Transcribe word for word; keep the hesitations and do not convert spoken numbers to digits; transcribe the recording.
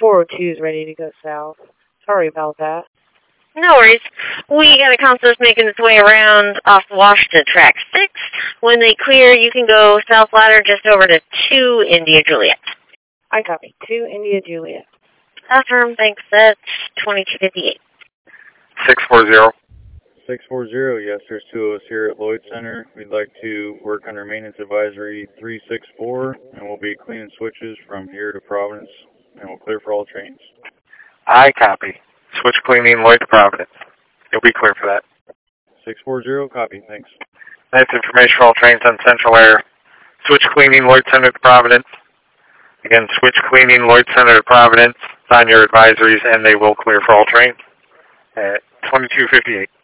four oh two is ready to go south. Sorry about that. No worries. We got a console making its way around off Washington Track six. When they clear, you can go south ladder just over to two India Juliet. I copy. two India Juliet. Affirm, thanks. That's twenty-two fifty-eight. six four zero. six four zero, yes, there's two of us here at Lloyd Center. We'd like to work under Maintenance Advisory three six four, and we'll be cleaning switches from here to Providence, and we'll clear for all trains. I copy. Switch cleaning, Lloyd to Providence. You'll be clear for that. six four zero, copy, thanks. That's information for all trains on Central Air. Switch cleaning, Lloyd Center to Providence. Again, switch cleaning, Lloyd Center to Providence. Sign your advisories, and they will clear for all trains at twenty-two fifty-eight.